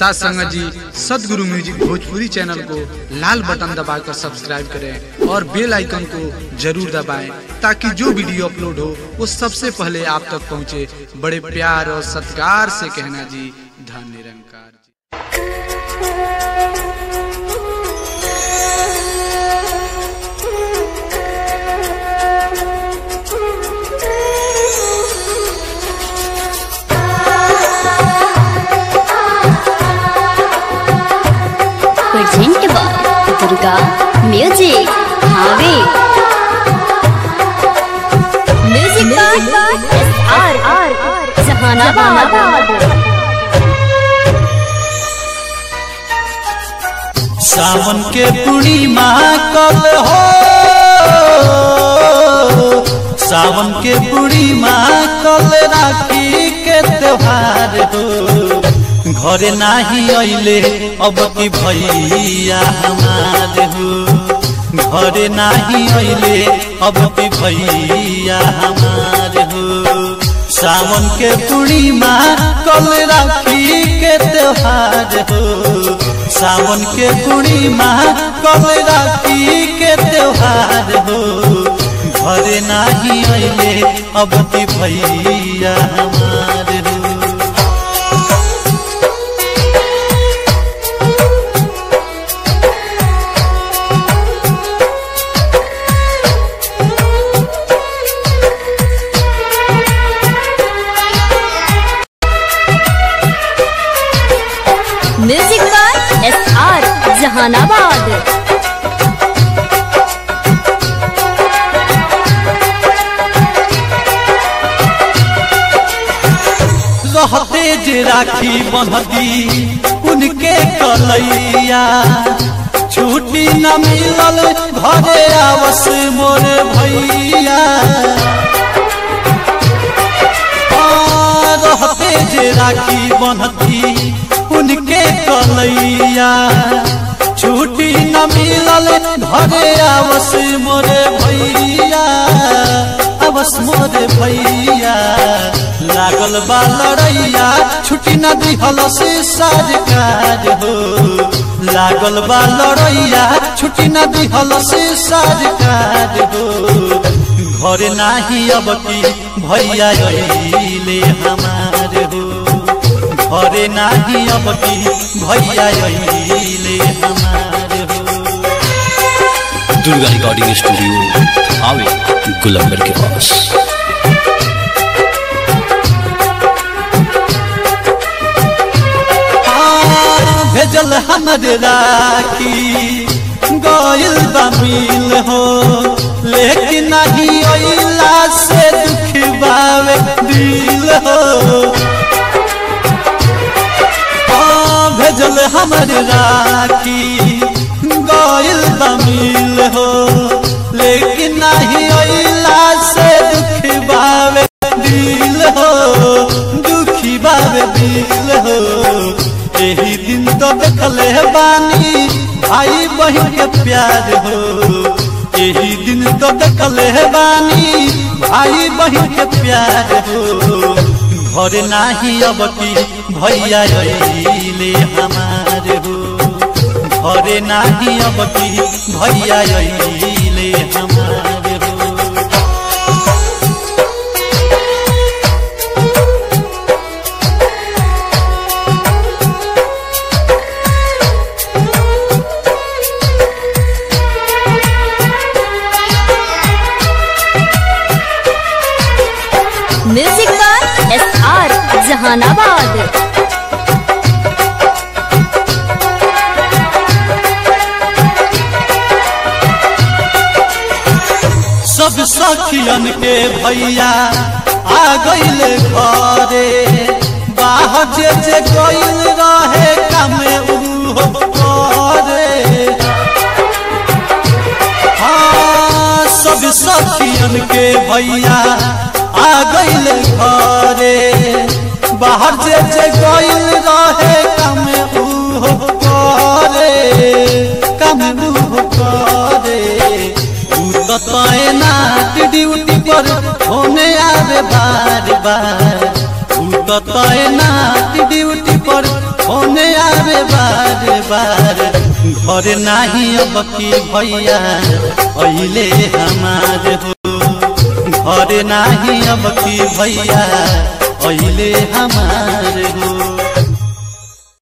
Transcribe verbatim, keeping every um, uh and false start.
साथ संगत जी सदगुरु म्यूजिक भोजपुरी चैनल को लाल बटन दबाकर सब्सक्राइब करें और बेल आइकन को जरूर दबाएं ताकि जो वीडियो अपलोड हो वो सबसे पहले आप तक पहुंचे। बड़े प्यार और सत्कार से कहना जी, धन Nirankar present by Durga music हावे music by S R R Jahanabad. सावन के पूर्णिमा कब हो, सावन के पूर्णिमा कल राखी के त्योहार हो। घरे नाही अइले अब की भैया हमार हो, घरे नाही अइले अब की भैया हमार हो। सावन के पूर्णिमा कल राखी के त्योहार हो, सावन के पूर्णिमा कल राखी के त्योहार हो। घरे नाही अइले अब की भैया हमार हो। Music by S R Jahanabad. रहते जे राखी बंधती उनके कलैया, छुट्टी न मिलल घरे आवस मोर भैया। रहते जे राखी बंधती उनके कलैया, छुट्टी न मिलल घरे आवस मोरे भैया, आवस मोरे भैया। लागल बा लड़ैया छुट्टी न दिहल से सरकार हो, लागल बा लड़ैया छुट्टी न दिहल से सरकार हो। घरे नाही अब की भैया अइले हमार हो, घरे नाही अब की भैया अइले हमार हो। दुर्गा रिकॉर्डिंग स्टूडियो आवे गुलंबर के पास। हाँ भेजल हमर राखी गइल बा मिल हो, लेकिन नहीं अइला से दुख बावे दिल हो। भेजल हमर राखी गइल बा मिल हो, लेकिन नहीं अइला से दुख बावे दिल हो, दुखी बावे दिल हो। यही दिन तो देखले बानी भाई बहन के प्यार हो, यही दिन तो देखले बानी भाई बहन के प्यार हो। घरे नाही अब की भैया अइले हमार हो, घरे नाही अब की भैया अइले हमार हो। Music by S R Jahanabad. सब सखियन के भैया आ गइल घरे, बाहर जे जे गइल रहे काम उहो करे। हाँ सब सखियन के भैया आ गइल घरे, बाहर जे जे गइल रहे काम उहो करे, काम उहो करे। तू तो तैनात ड्यूटी पर होने आवे बार बार, तू तो तैनात ड्यूटी पर होने आवे बार बार घर नहीं अब की भैया अइले हमार हो घर नहीं अब की भैया अइले हमार हो।